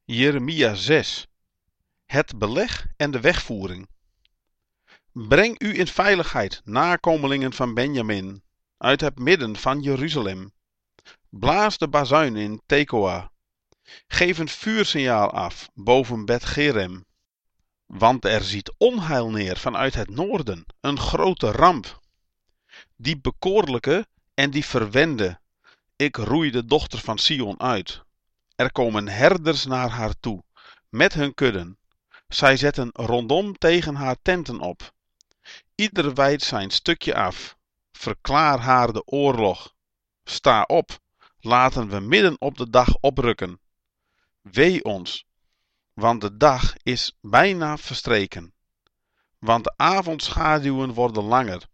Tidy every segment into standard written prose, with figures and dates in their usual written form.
Jeremia 6. Het beleg en de wegvoering. Breng u in veiligheid, nakomelingen van Benjamin, uit het midden van Jeruzalem. Blaas de bazuin in Tekoa. Geef een vuursignaal af boven Bet-Gerem. Want er ziet onheil neer vanuit het noorden, een grote ramp. Die bekoorlijke en die verwende, ik roei de dochter van Sion uit. Er komen herders naar haar toe, met hun kudden. Zij zetten rondom tegen haar tenten op. Ieder wijdt zijn stukje af. Verklaar haar de oorlog. Sta op, laten we midden op de dag oprukken. Wee ons, want de dag is bijna verstreken. Want de avondschaduwen worden langer.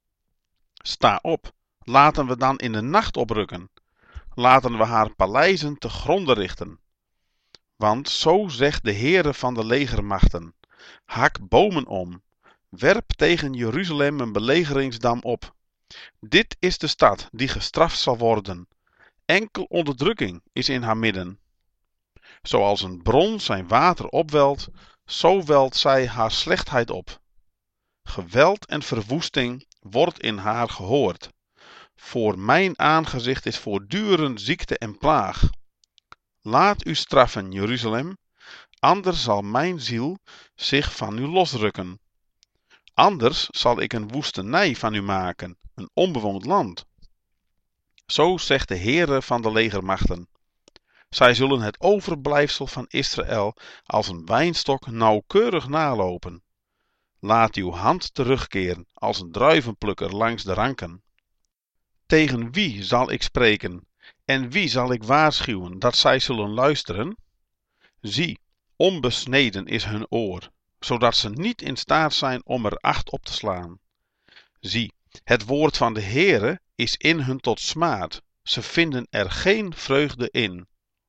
Sta op, laten we dan in de nacht oprukken. Laten we haar paleizen te gronde richten. Want zo zegt de Heere van de legermachten: hak bomen om, werp tegen Jeruzalem een belegeringsdam op. Dit is de stad die gestraft zal worden. Enkel onderdrukking is in haar midden. Zoals een bron zijn water opwelt, zo welt zij haar slechtheid op. Geweld en verwoesting wordt in haar gehoord. Voor mijn aangezicht is voortdurend ziekte en plaag. Laat u straffen, Jeruzalem, anders zal mijn ziel zich van u losrukken. Anders zal ik een woestenij van u maken, een onbewoond land. Zo zegt de Heere van de legermachten. Zij zullen het overblijfsel van Israël als een wijnstok nauwkeurig nalopen. Laat uw hand terugkeren als een druivenplukker langs de ranken. Tegen wie zal ik spreken en wie zal ik waarschuwen dat zij zullen luisteren? Zie, onbesneden is hun oor, zodat ze niet in staat zijn om er acht op te slaan. Zie, het woord van de Heere is in hun tot smaad, ze vinden er geen vreugde in.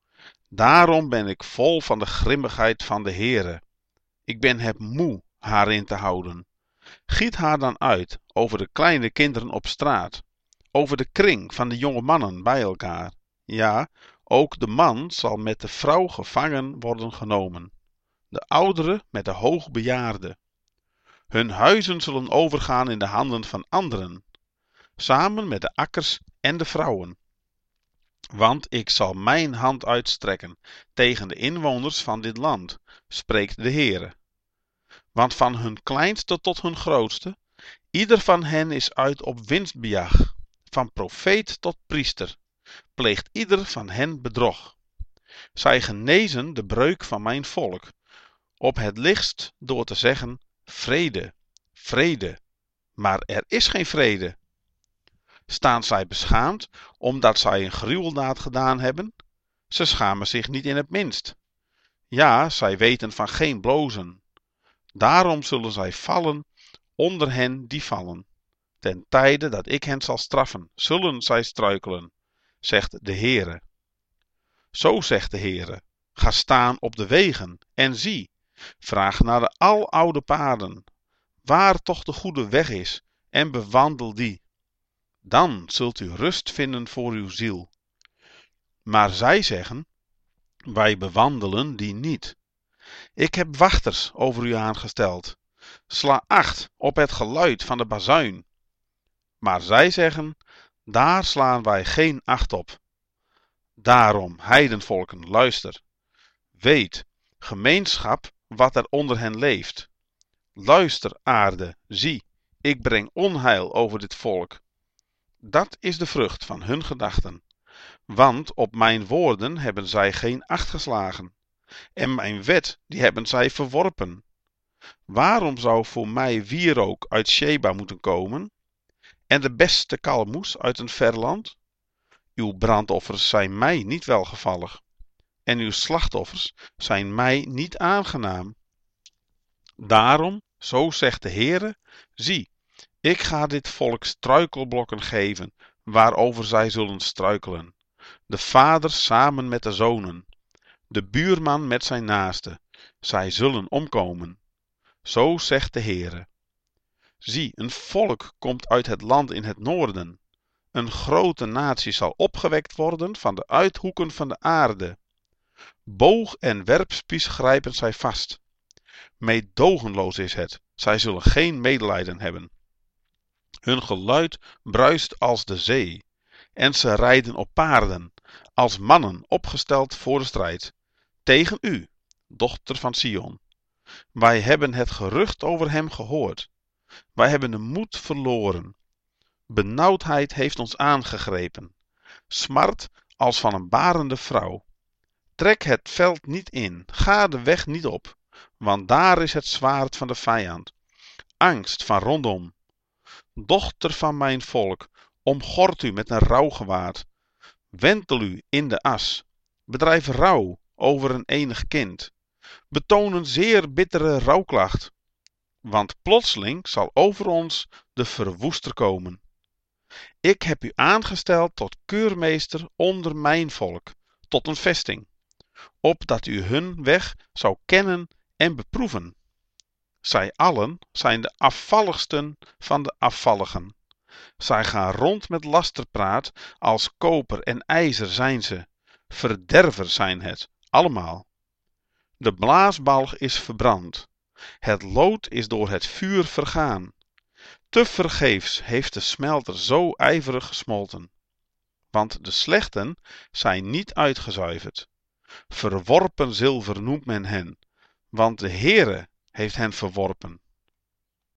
Daarom ben ik vol van de grimmigheid van de Heere. Ik ben het moe haar in te houden. Giet haar dan uit over de kleine kinderen op straat, over de kring van de jonge mannen bij elkaar. Ja, ook de man zal met de vrouw gevangen worden genomen, de oudere met de hoogbejaarde. Hun huizen zullen overgaan in de handen van anderen, samen met de akkers en de vrouwen. Want ik zal mijn hand uitstrekken tegen de inwoners van dit land, spreekt de Heere. Want van hun kleinste tot hun grootste, ieder van hen is uit op winstbejag. Van profeet tot priester, pleegt ieder van hen bedrog. Zij genezen de breuk van mijn volk, op het lichtst door te zeggen: vrede, vrede. Maar er is geen vrede. Staan zij beschaamd, omdat zij een gruweldaad gedaan hebben? Ze schamen zich niet in het minst. Ja, zij weten van geen blozen. Daarom zullen zij vallen onder hen die vallen. Ten tijde dat ik hen zal straffen, zullen zij struikelen, zegt de Heere. Zo zegt de Heere: ga staan op de wegen en zie, vraag naar de aloude paden, waar toch de goede weg is, en bewandel die. Dan zult u rust vinden voor uw ziel. Maar zij zeggen: wij bewandelen die niet. Ik heb wachters over u aangesteld. Sla acht op het geluid van de bazuin. Maar zij zeggen: daar slaan wij geen acht op. Daarom, heidenvolken, luister. Weet, gemeenschap, wat er onder hen leeft. Luister, aarde, zie, ik breng onheil over dit volk. Dat is de vrucht van hun gedachten. Want op mijn woorden hebben zij geen acht geslagen. En mijn wet, die hebben zij verworpen. Waarom zou voor mij wierook uit Sheba moeten komen? En de beste kalmoes uit een ver land? Uw brandoffers zijn mij niet welgevallig. En uw slachtoffers zijn mij niet aangenaam. Daarom, zo zegt de Heere, zie, ik ga dit volk struikelblokken geven, waarover zij zullen struikelen. De vaders samen met de zonen, de buurman met zijn naaste, zij zullen omkomen. Zo zegt de Heere. Zie, een volk komt uit het land in het noorden. Een grote natie zal opgewekt worden van de uithoeken van de aarde. Boog en werpspies grijpen zij vast. Meedogenloos is het, zij zullen geen medelijden hebben. Hun geluid bruist als de zee, en ze rijden op paarden, als mannen opgesteld voor de strijd. Tegen u, dochter van Sion. Wij hebben het gerucht over hem gehoord. Wij hebben de moed verloren. Benauwdheid heeft ons aangegrepen. Smart als van een barende vrouw. Trek het veld niet in, ga de weg niet op, want daar is het zwaard van de vijand. Angst van rondom. Dochter van mijn volk, omgord u met een rouwgewaad. Wentel u in de as. Bedrijf rouw over een enig kind. Betoon een zeer bittere rouwklacht. Want plotseling zal over ons de verwoester komen. Ik heb u aangesteld tot keurmeester onder mijn volk, tot een vesting, opdat u hun weg zou kennen en beproeven. Zij allen zijn de afvalligsten van de afvalligen. Zij gaan rond met lasterpraat, als koper en ijzer zijn ze. Verdervers zijn het, allemaal. De blaasbalg is verbrand. Het lood is door het vuur vergaan. Tevergeefs heeft de smelter zo ijverig gesmolten. Want de slechten zijn niet uitgezuiverd. Verworpen zilver noemt men hen, want de Heere heeft hen verworpen.